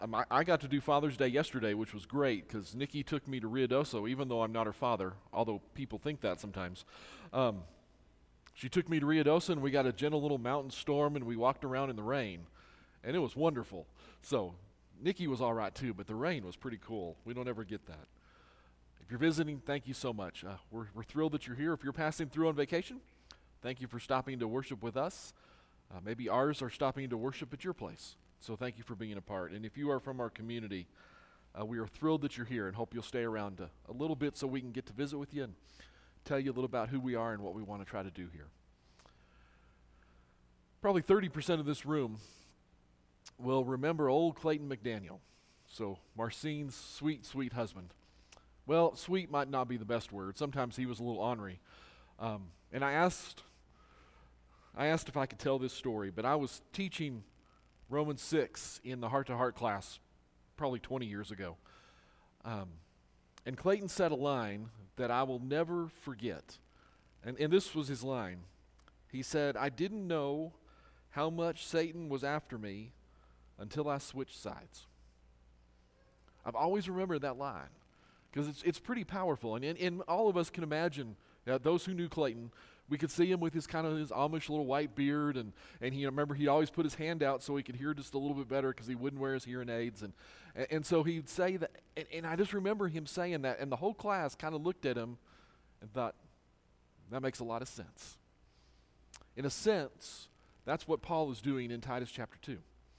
I got to do Father's Day yesterday, which was great because Nikki took me to Ruidoso, even though I'm not her father, although people think that sometimes. Um, she took me to Ruidoso, and we got a gentle little mountain storm, and we walked around in the rain, and it was wonderful. So Nikki was all right too, but the rain was pretty cool. We don't ever get that. If you're visiting, thank you so much. We're thrilled that you're here. If you're passing through on vacation, thank you for stopping to worship with us. Maybe ours are stopping to worship at your place. So thank you for being a part. And if you are from our community, we are thrilled that you're here and hope you'll stay around a little bit so we can get to visit with you and tell you a little about who we are and what we want to try to do here. Probably 30% of this room will remember old Clayton McDaniel. So Marcine's sweet, sweet husband. Well, sweet might not be the best word. Sometimes he was a little ornery. And I asked if I could tell this story, but I was teaching Romans 6 in the heart-to-heart class probably 20 years ago. And Clayton said a line that I will never forget. And this was his line. He said, "I didn't know how much Satan was after me until I switched sides." I've always remembered that line because it's pretty powerful. And all of us can imagine, those who knew Clayton, we could see him with his kind of his Amish little white beard, and remember he'd always put his hand out so he could hear just a little bit better because he wouldn't wear his hearing aids, and so he'd say that, and I just remember him saying that, and the whole class kind of looked at him and thought, that makes a lot of sense. In a sense, that's what Paul is doing in Titus chapter 2.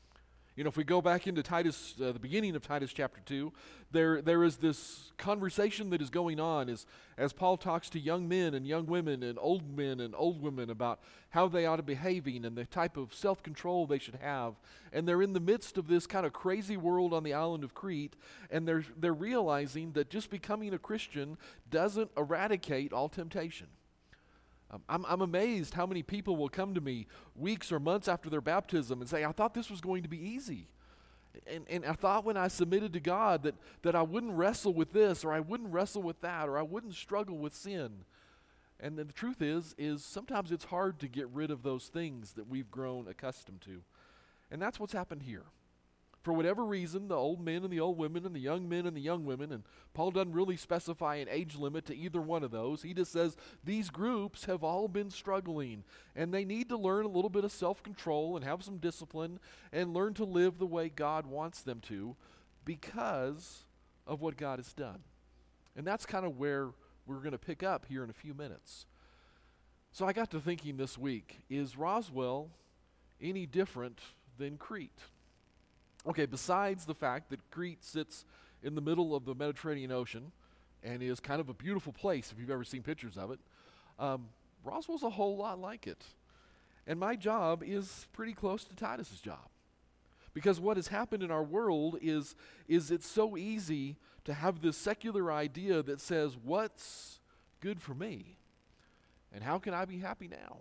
If we go back into Titus, the beginning of Titus chapter 2, there is this conversation that is going on as Paul talks to young men and young women and old men and old women about how they ought to be behaving and the type of self-control they should have. And they're in the midst of this kind of crazy world on the island of Crete, and they're realizing that just becoming a Christian doesn't eradicate all temptation. I'm amazed how many people will come to me weeks or months after their baptism and say, I thought this was going to be easy. And I thought when I submitted to God that I wouldn't wrestle with this, or I wouldn't wrestle with that, or I wouldn't struggle with sin. And the truth is sometimes it's hard to get rid of those things that we've grown accustomed to. And that's what's happened here. For whatever reason, the old men and the old women and the young men and the young women, and Paul doesn't really specify an age limit to either one of those. He just says these groups have all been struggling, and they need to learn a little bit of self-control and have some discipline and learn to live the way God wants them to because of what God has done. And that's kind of where we're going to pick up here in a few minutes. So I got to thinking this week, is Roswell any different than Crete? Okay, besides the fact that Crete sits in the middle of the Mediterranean Ocean and is kind of a beautiful place if you've ever seen pictures of it, Roswell's a whole lot like it. And my job is pretty close to Titus's job. Because what has happened in our world is it's so easy to have this secular idea that says, what's good for me? And how can I be happy now?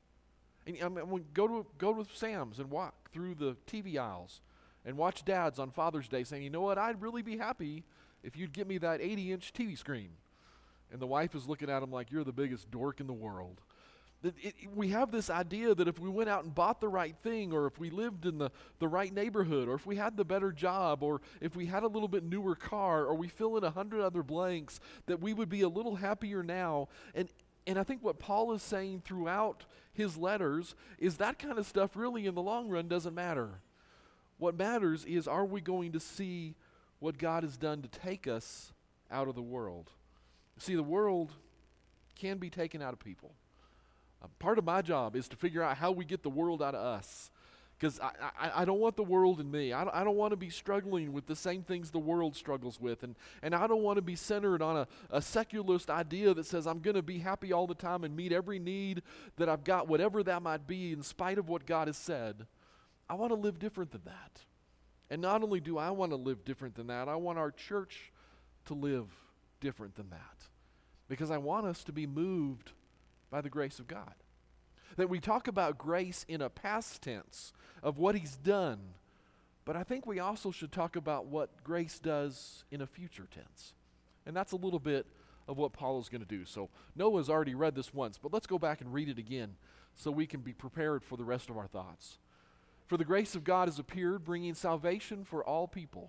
And go to Sam's and walk through the TV aisles and watch dads on Father's Day saying, you know what, I'd really be happy if you'd get me that 80-inch TV screen. And the wife is looking at him like, you're the biggest dork in the world. We have this idea that if we went out and bought the right thing, or if we lived in the right neighborhood, or if we had the better job, or if we had a little bit newer car, or we fill in 100 other blanks, that we would be a little happier now. And I think what Paul is saying throughout his letters is that kind of stuff really in the long run doesn't matter. What matters is, are we going to see what God has done to take us out of the world? See, the world can be taken out of people. Part of my job is to figure out how we get the world out of us. Because I don't want the world in me. I don't want to be struggling with the same things the world struggles with. And I don't want to be centered on a secularist idea that says I'm going to be happy all the time and meet every need that I've got, whatever that might be, in spite of what God has said. I want to live different than that. And not only do I want to live different than that, I want our church to live different than that. Because I want us to be moved by the grace of God. That we talk about grace in a past tense of what He's done, but I think we also should talk about what grace does in a future tense. And that's a little bit of what Paul is going to do. So Noah's already read this once, but let's go back and read it again so we can be prepared for the rest of our thoughts. For the grace of God has appeared, bringing salvation for all people.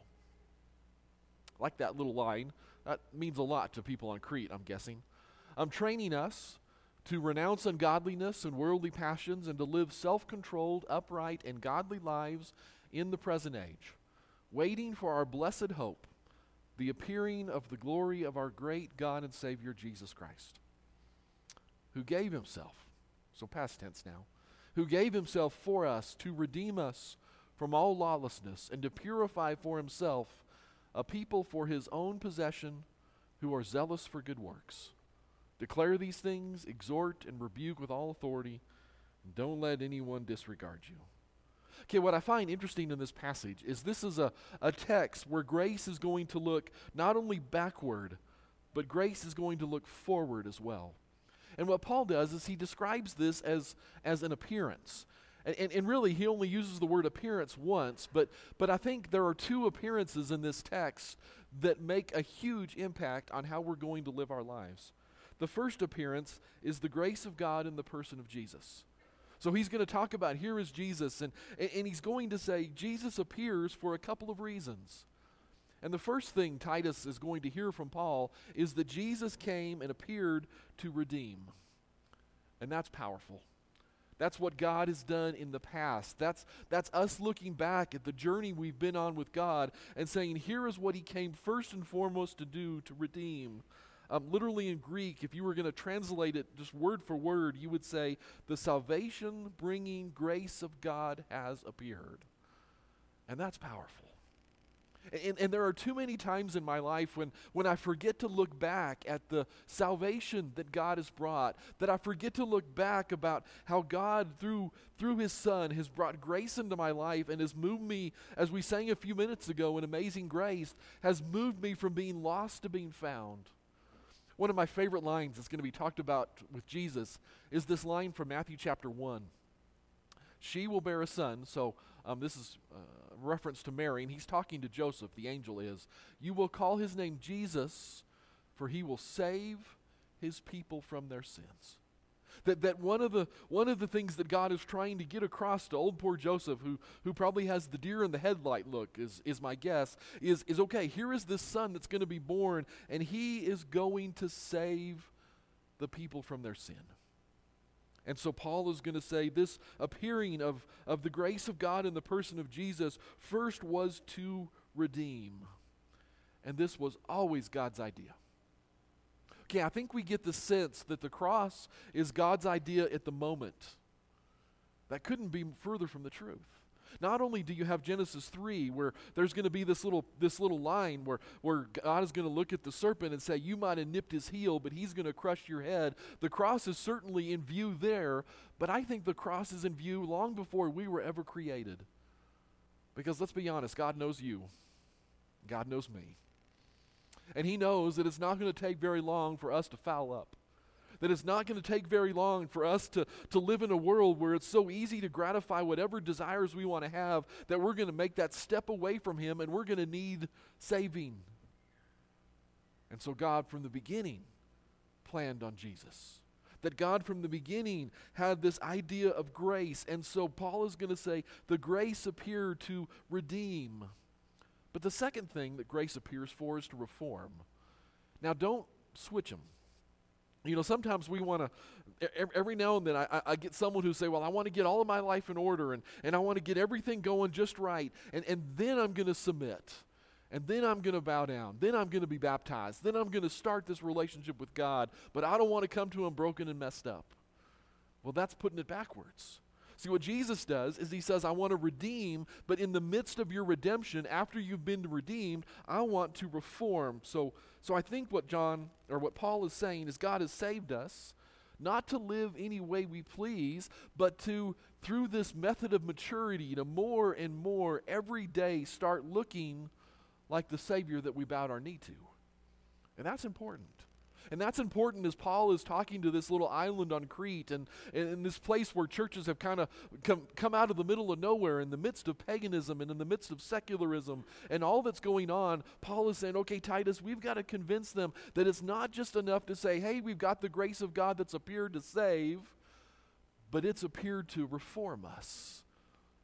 I like that little line. That means a lot to people on Crete, I'm guessing. Training us to renounce ungodliness and worldly passions and to live self-controlled, upright, and godly lives in the present age, waiting for our blessed hope, the appearing of the glory of our great God and Savior, Jesus Christ, who gave himself, so past tense now, who gave himself for us to redeem us from all lawlessness and to purify for himself a people for his own possession who are zealous for good works. Declare these things, exhort and rebuke with all authority, and don't let anyone disregard you. Okay, what I find interesting in this passage is this is a text where grace is going to look not only backward, but grace is going to look forward as well. And what Paul does is he describes this as an appearance. And really, he only uses the word appearance once, but I think there are two appearances in this text that make a huge impact on how we're going to live our lives. The first appearance is the grace of God in the person of Jesus. So he's going to talk about, here is Jesus, and he's going to say Jesus appears for a couple of reasons. And the first thing Titus is going to hear from Paul is that Jesus came and appeared to redeem. And that's powerful. That's what God has done in the past. That's us looking back at the journey we've been on with God and saying, here is what he came first and foremost to do, to redeem. Literally in Greek, if you were going to translate it just word for word, you would say, the salvation-bringing grace of God has appeared. And that's powerful. And there are too many times in my life when I forget to look back at the salvation that God has brought, that I forget to look back about how God, through his Son, has brought grace into my life and has moved me, as we sang a few minutes ago in Amazing Grace, has moved me from being lost to being found. One of my favorite lines that's going to be talked about with Jesus is this line from Matthew chapter 1. She will bear a son, so this is a reference to Mary, and he's talking to Joseph, the angel is. You will call his name Jesus, for he will save his people from their sins. That one of the things that God is trying to get across to old poor Joseph, who probably has the deer in the headlight look, is my guess, is okay, here is this son that's going to be born, and he is going to save the people from their sin. And so Paul is going to say this appearing of the grace of God in the person of Jesus first was to redeem. And this was always God's idea. Okay, I think we get the sense that the cross is God's idea at the moment. That couldn't be further from the truth. Not only do you have Genesis 3, where there's going to be this little line where God is going to look at the serpent and say, you might have nipped his heel, but he's going to crush your head. The cross is certainly in view there, but I think the cross is in view long before we were ever created. Because let's be honest, God knows you. God knows me. And he knows that it's not going to take very long for us to foul up. That it's not going to take very long for us to live in a world where it's so easy to gratify whatever desires we want to have that we're going to make that step away from him and we're going to need saving. And so God from the beginning planned on Jesus. That God from the beginning had this idea of grace. And so Paul is going to say the grace appeared to redeem. But the second thing that grace appears for is to reform. Now don't switch them. You know, sometimes we want to, every now and then I get someone who say, well, I want to get all of my life in order and I want to get everything going just right. And then I'm going to submit. And then I'm going to bow down. Then I'm going to be baptized. Then I'm going to start this relationship with God. But I don't want to come to him broken and messed up. Well, that's putting it backwards. See, what Jesus does is he says, I want to redeem, but in the midst of your redemption, after you've been redeemed, I want to reform. So I think what Paul is saying is God has saved us, not to live any way we please, but to, through this method of maturity, to more and more every day start looking like the Savior that we bowed our knee to. And that's important. And that's important as Paul is talking to this little island on Crete and in this place where churches have kind of come out of the middle of nowhere in the midst of paganism and in the midst of secularism and all that's going on. Paul is saying, okay, Titus, we've got to convince them that it's not just enough to say, hey, we've got the grace of God that's appeared to save, but it's appeared to reform us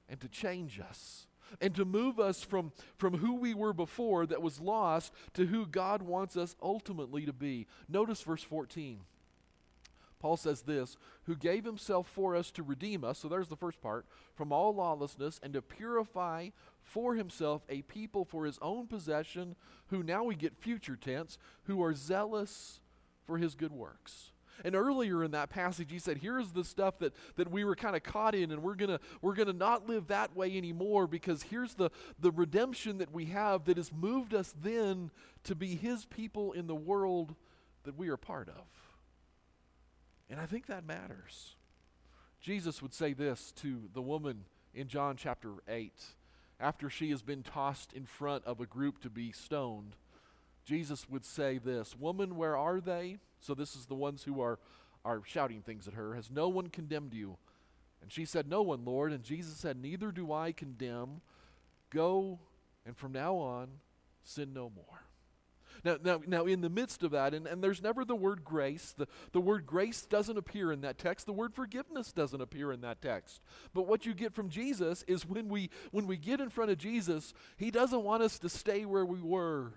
and to change us and to move us from who we were before that was lost to who God wants us ultimately to be. Notice verse 14. Paul says this, who gave himself for us to redeem us, so there's the first part, from all lawlessness and to purify for himself a people for his own possession, who now we get future tense, who are zealous for his good works. And earlier in that passage, he said, here's the stuff that we were kind of caught in, and we're gonna not live that way anymore, because here's the redemption that we have that has moved us then to be his people in the world that we are part of. And I think that matters. Jesus would say this to the woman in John chapter 8, after she has been tossed in front of a group to be stoned. Jesus would say this, woman, where are they? So this is the ones who are shouting things at her. Has no one condemned you? And she said, no one, Lord. And Jesus said, neither do I condemn. Go, and from now on, sin no more. Now, in the midst of that, and there's never the word grace. The word grace doesn't appear in that text. The word forgiveness doesn't appear in that text. But what you get from Jesus is when we get in front of Jesus, he doesn't want us to stay where we were.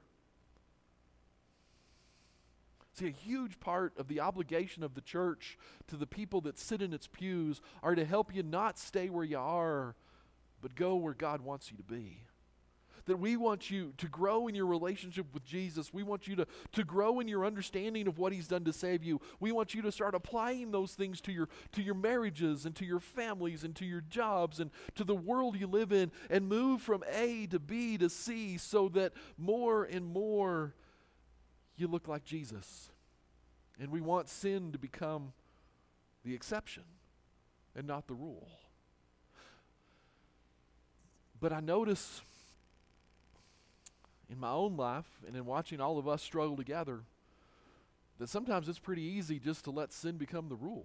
See, a huge part of the obligation of the church to the people that sit in its pews are to help you not stay where you are, but go where God wants you to be. That we want you to grow in your relationship with Jesus. We want you to grow in your understanding of what he's done to save you. We want you to start applying those things to your marriages and to your families and to your jobs and to the world you live in, and move from A to B to C so that more and more you look like Jesus. And we want sin to become the exception and not the rule. But I notice in my own life and in watching all of us struggle together that sometimes it's pretty easy just to let sin become the rule.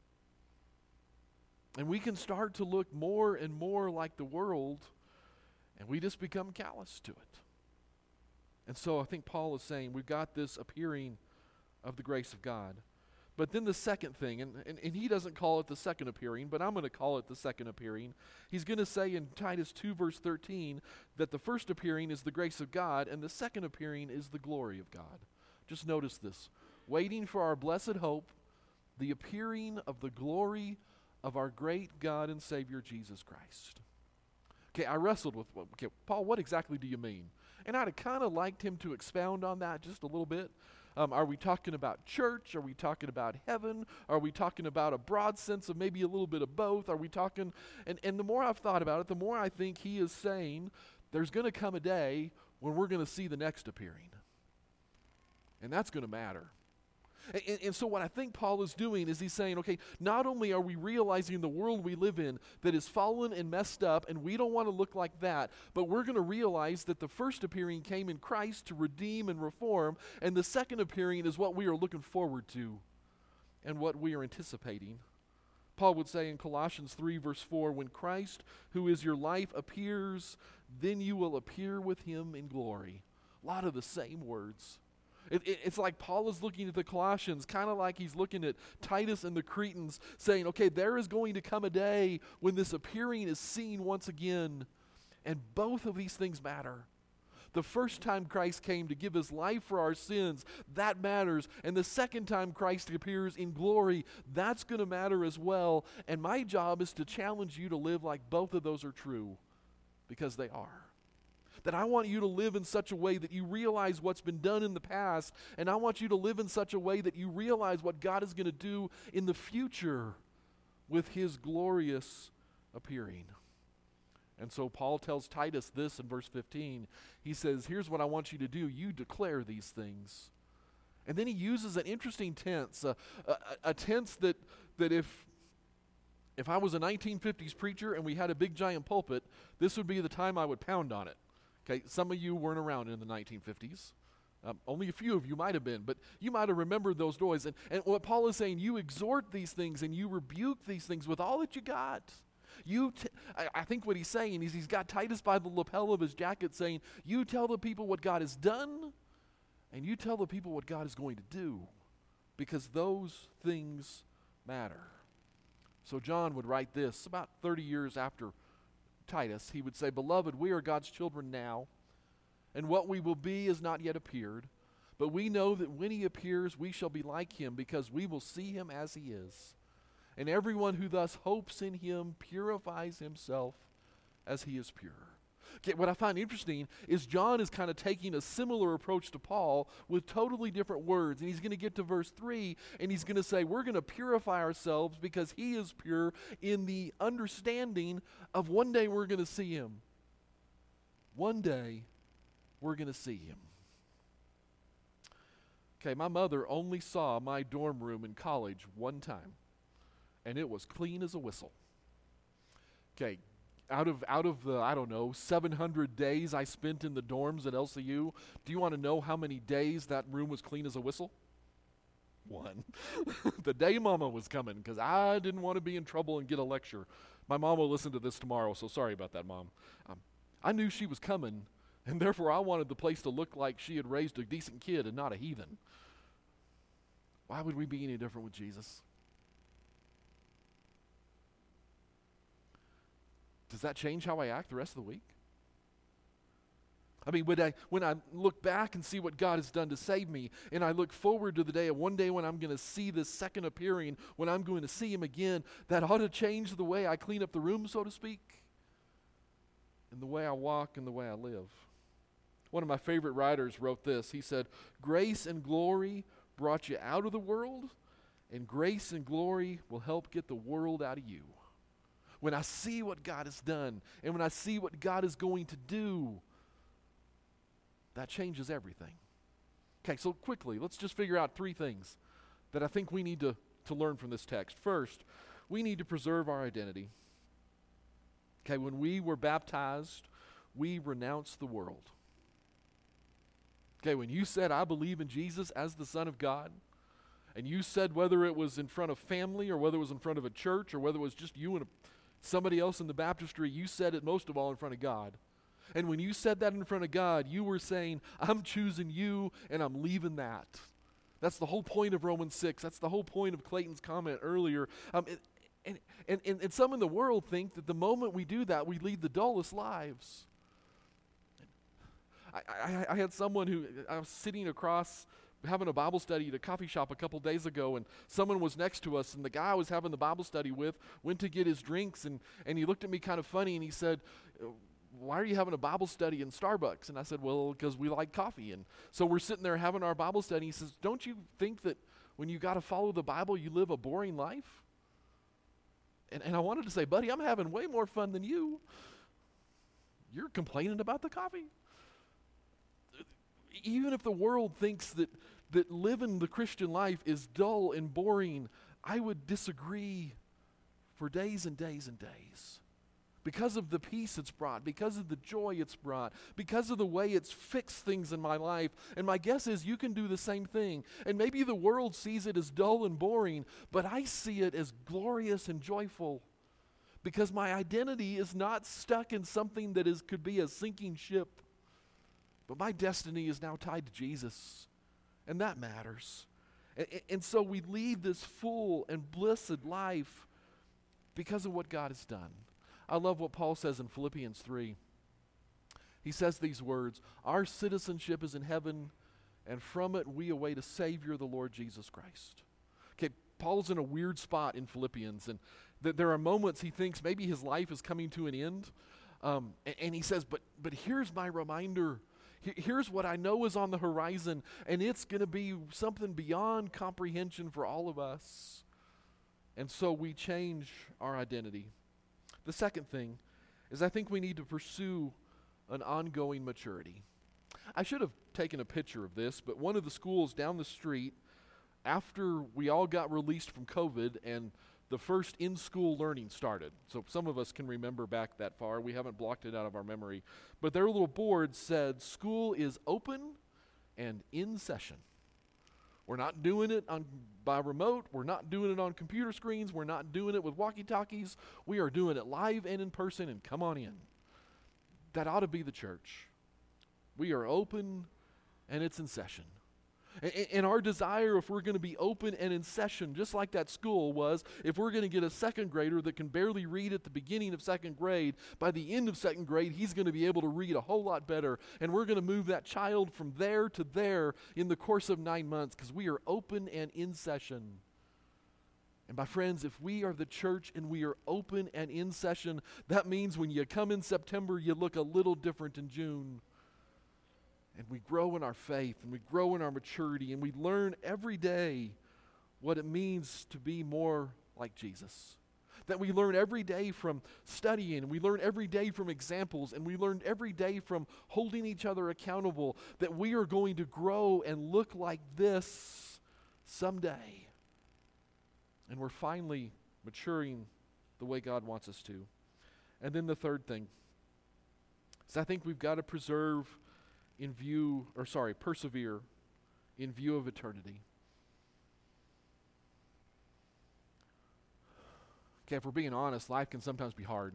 And we can start to look more and more like the world, and we just become callous to it. And so I think Paul is saying we've got this appearing of the grace of God. But then the second thing, and he doesn't call it the second appearing, but I'm going to call it the second appearing. He's going to say in Titus 2 verse 13 that the first appearing is the grace of God and the second appearing is the glory of God. Just notice this. Waiting for our blessed hope, the appearing of the glory of our great God and Savior Jesus Christ. Okay, I wrestled with, Paul, what exactly do you mean? And I'd have kind of liked him to expound on that just a little bit. Are we talking about church? Are we talking about heaven? Are we talking about a broad sense of maybe a little bit of both? Are we talking, and the more I've thought about it, the more I think he is saying there's going to come a day when we're going to see the next appearing. And that's going to matter. And so what I think Paul is doing is he's saying, okay, not only are we realizing the world we live in that is fallen and messed up, and we don't want to look like that, but we're going to realize that the first appearing came in Christ to redeem and reform, and the second appearing is what we are looking forward to and what we are anticipating. Paul would say in Colossians 3 verse 4, when Christ, who is your life, appears, then you will appear with him in glory. A lot of the same words. It's like Paul is looking at the Colossians, kind of like he's looking at Titus and the Cretans, saying, okay, there is going to come a day when this appearing is seen once again. And both of these things matter. The first time Christ came to give his life for our sins, that matters. And the second time Christ appears in glory, that's going to matter as well. And my job is to challenge you to live like both of those are true, because they are. That I want you to live in such a way that you realize what's been done in the past, and I want you to live in such a way that you realize what God is going to do in the future with his glorious appearing. And so Paul tells Titus this in verse 15. He says, here's what I want you to do. You declare these things. And then he uses an interesting tense, a tense that if I was a 1950s preacher and we had a big giant pulpit, this would be the time I would pound on it. Okay, some of you weren't around in the 1950s. Only a few of you might have been, but you might have remembered those days. And what Paul is saying, you exhort these things and you rebuke these things with all that you got. I think what he's saying is he's got Titus by the lapel of his jacket saying, you tell the people what God has done and you tell the people what God is going to do, because those things matter. So John would write this about 30 years after Titus, he would say, "Beloved, we are God's children now, and what we will be is not yet appeared. But we know that when he appears, we shall be like him, because we will see him as he is. And everyone who thus hopes in him purifies himself as he is pure." Okay, what I find interesting is John is kind of taking a similar approach to Paul with totally different words. And he's going to get to verse 3, and he's going to say, we're going to purify ourselves because he is pure, in the understanding of one day we're going to see him. One day we're going to see him. Okay, my mother only saw my dorm room in college one time, and it was clean as a whistle. Okay, out of the, I don't know, 700 days I spent in the dorms at LCU, do you want to know how many days that room was clean as a whistle? One. The day Mama was coming, because I didn't want to be in trouble and get a lecture. My mom will listen to this tomorrow, so sorry about that, Mom. I knew she was coming, and therefore I wanted the place to look like she had raised a decent kid and not a heathen. Why would we be any different with Jesus? Does that change how I act the rest of the week? I mean, when I look back and see what God has done to save me, and I look forward to the day of one day when I'm going to see this second appearing, when I'm going to see him again, that ought to change the way I clean up the room, so to speak, and the way I walk and the way I live. One of my favorite writers wrote this. He said, "Grace and glory brought you out of the world, and grace and glory will help get the world out of you." When I see what God has done, and when I see what God is going to do, that changes everything. Okay, so quickly, let's just figure out three things that I think we need to learn from this text. First, we need to preserve our identity. Okay, when we were baptized, we renounced the world. Okay, when you said, "I believe in Jesus as the Son of God," and you said, whether it was in front of family or whether it was in front of a church or whether it was just you and somebody else in the baptistry, you said it most of all in front of God. And when you said that in front of God, you were saying, "I'm choosing you and I'm leaving that." That's the whole point of Romans 6. That's the whole point of Clayton's comment earlier. And some in the world think that the moment we do that, we lead the dullest lives. I had someone who, I was sitting across having a Bible study at a coffee shop a couple days ago, and someone was next to us, and the guy I was having the Bible study with went to get his drinks, and he looked at me kind of funny, and he said, "Why are you having a Bible study in Starbucks?" And I said, "Well, because we like coffee." And so we're sitting there having our Bible study. He says, "Don't you think that when you got to follow the Bible, you live a boring life?" And I wanted to say, "Buddy, I'm having way more fun than you. You're complaining about the coffee." Even if the world thinks that living the Christian life is dull and boring, I would disagree for days and days and days. Because of the peace it's brought, because of the joy it's brought, because of the way it's fixed things in my life. And my guess is you can do the same thing. And maybe the world sees it as dull and boring, but I see it as glorious and joyful. Because my identity is not stuck in something that could be a sinking ship. But my destiny is now tied to Jesus, and that matters. And so we lead this full and blessed life because of what God has done. I love what Paul says in Philippians 3. He says these words, "Our citizenship is in heaven, and from it we await a Savior, the Lord Jesus Christ." Okay, Paul's in a weird spot in Philippians, and there are moments he thinks maybe his life is coming to an end. And he says, but here's my reminder. Here's what I know is on the horizon, and it's going to be something beyond comprehension for all of us. And so we change our identity. The second thing is I think we need to pursue an ongoing maturity. I should have taken a picture of this, but one of the schools down the street, after we all got released from COVID and the first in-school learning started. So some of us can remember back that far. We haven't blocked it out of our memory. But their little board said, "School is open and in session." We're not doing it by remote. We're not doing it on computer screens. We're not doing it with walkie-talkies. We are doing it live and in person, and come on in. That ought to be the church. We are open and it's in session. And our desire, if we're going to be open and in session, just like that school was, if we're going to get a second grader that can barely read at the beginning of second grade, by the end of second grade, he's going to be able to read a whole lot better. And we're going to move that child from there to there in the course of 9 months because we are open and in session. And my friends, if we are the church and we are open and in session, that means when you come in September, you look a little different in June. And we grow in our faith, and we grow in our maturity, and we learn every day what it means to be more like Jesus. That we learn every day from studying, and we learn every day from examples, and we learn every day from holding each other accountable, that we are going to grow and look like this someday. And we're finally maturing the way God wants us to. And then the third thing is I think we've got to persevere in view of eternity. Okay, if we're being honest, life can sometimes be hard.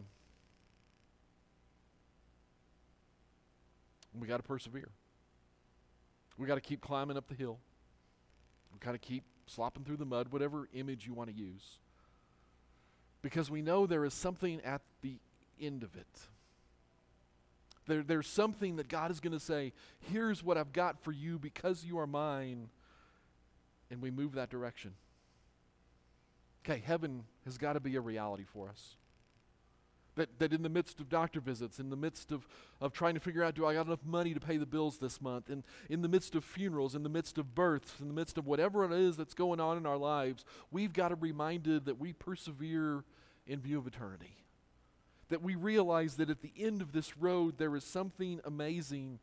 And we got to persevere. We got to keep climbing up the hill. We got to keep slopping through the mud, whatever image you want to use. Because we know there is something at the end of it. There's something that God is going to say, here's what I've got for you because you are mine. And we move that direction. Okay, heaven has got to be a reality for us. That in the midst of doctor visits, in the midst of trying to figure out, do I got enough money to pay the bills this month? And in the midst of funerals, in the midst of births, in the midst of whatever it is that's going on in our lives, we've got to be reminded that we persevere in view of eternity. That we realize that at the end of this road there is something amazing.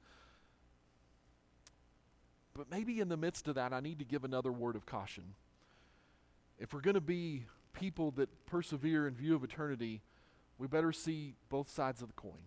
But maybe in the midst of that, I need to give another word of caution. If we're going to be people that persevere in view of eternity, we better see both sides of the coin.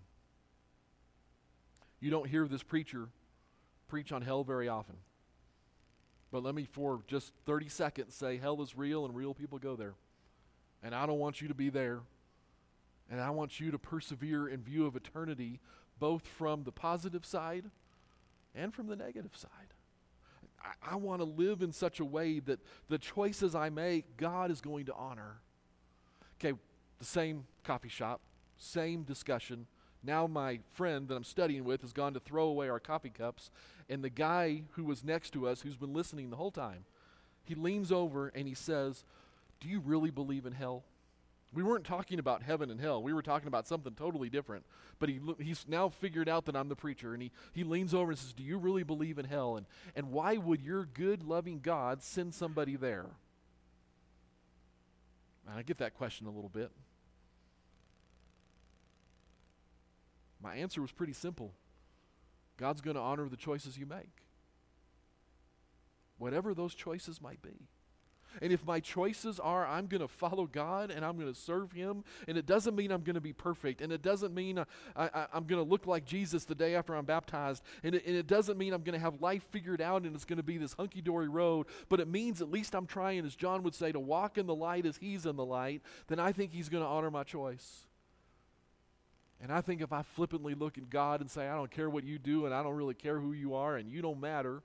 You don't hear this preacher preach on hell very often. But let me, for just 30 seconds, say hell is real and real people go there. And I don't want you to be there. And I want you to persevere in view of eternity, both from the positive side and from the negative side. I want to live in such a way that the choices I make, God is going to honor. Okay, the same coffee shop, same discussion. Now my friend that I'm studying with has gone to throw away our coffee cups, and the guy who was next to us, who's been listening the whole time, he leans over and he says, "Do you really believe in hell?" We weren't talking about heaven and hell. We were talking about something totally different. But he's now figured out that I'm the preacher. And he leans over and says, "Do you really believe in hell? And why would your good, loving God send somebody there?" And I get that question a little bit. My answer was pretty simple. God's going to honor the choices you make. Whatever those choices might be. And if my choices are I'm going to follow God and I'm going to serve Him, and it doesn't mean I'm going to be perfect, and it doesn't mean I'm going to look like Jesus the day after I'm baptized, and it doesn't mean I'm going to have life figured out and it's going to be this hunky-dory road, but it means at least I'm trying, as John would say, to walk in the light as He's in the light, then I think He's going to honor my choice. And I think if I flippantly look at God and say, I don't care what you do and I don't really care who you are and you don't matter,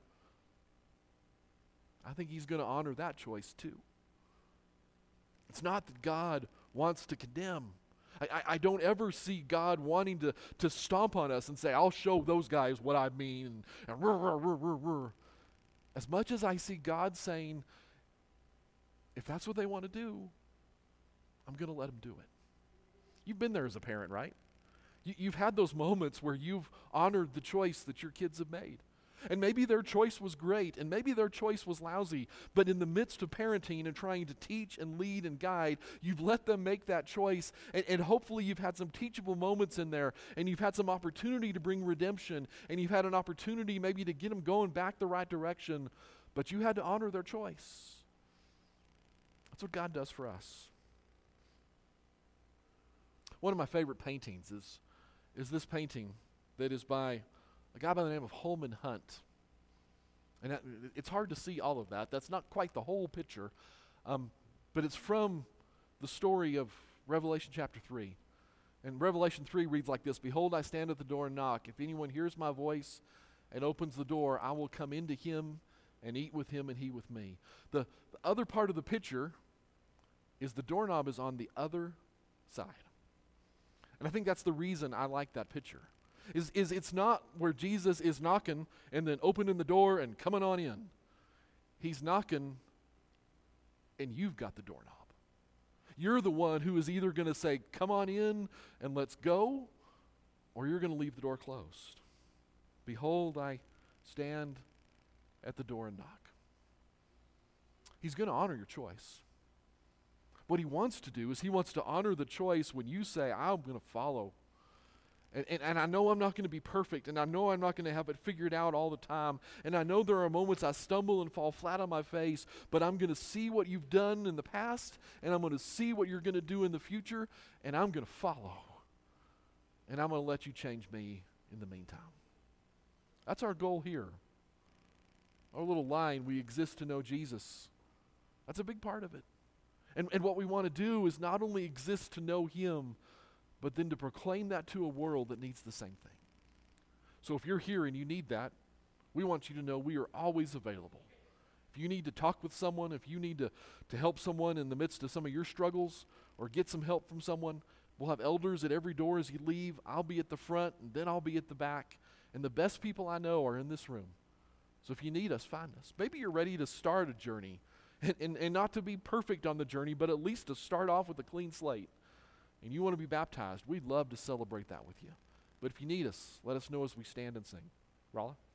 I think He's going to honor that choice too. It's not that God wants to condemn. I don't ever see God wanting to stomp on us and say, I'll show those guys what I mean. And rrr, rrr, rrr, rrr. As much as I see God saying, if that's what they want to do, I'm going to let them do it. You've been there as a parent, right? You've had those moments where you've honored the choice that your kids have made. And maybe their choice was great, and maybe their choice was lousy, but in the midst of parenting and trying to teach and lead and guide, you've let them make that choice, and hopefully you've had some teachable moments in there, and you've had some opportunity to bring redemption, and you've had an opportunity maybe to get them going back the right direction, but you had to honor their choice. That's what God does for us. One of my favorite paintings is this painting that is by a guy by the name of Holman Hunt. And it's hard to see all of that. That's not quite the whole picture. But it's from the story of Revelation chapter 3. And Revelation 3 reads like this: "Behold, I stand at the door and knock. If anyone hears my voice and opens the door, I will come into him and eat with him and he with me. The other part of the picture is the doorknob is on the other side. And I think that's the reason I like that picture. Is it's not where Jesus is knocking and then opening the door and coming on in. He's knocking and you've got the doorknob. You're the one who is either going to say, come on in and let's go, or you're going to leave the door closed. Behold, I stand at the door and knock. He's going to honor your choice. What he wants to do is he wants to honor the choice when you say, I'm going to follow. And I know I'm not going to be perfect, and I know I'm not going to have it figured out all the time, and I know there are moments I stumble and fall flat on my face, but I'm going to see what you've done in the past, and I'm going to see what you're going to do in the future, and I'm going to follow. And I'm going to let you change me in the meantime. That's our goal here. Our little line, we exist to know Jesus. That's a big part of it. And what we want to do is not only exist to know him, but then to proclaim that to a world that needs the same thing. So if you're here and you need that, we want you to know we are always available. If you need to talk with someone, if you need to help someone in the midst of some of your struggles or get some help from someone, we'll have elders at every door as you leave. I'll be at the front, and then I'll be at the back. And the best people I know are in this room. So if you need us, find us. Maybe you're ready to start a journey, and not to be perfect on the journey, but at least to start off with a clean slate. And you want to be baptized, we'd love to celebrate that with you. But if you need us, let us know as we stand and sing. Rala?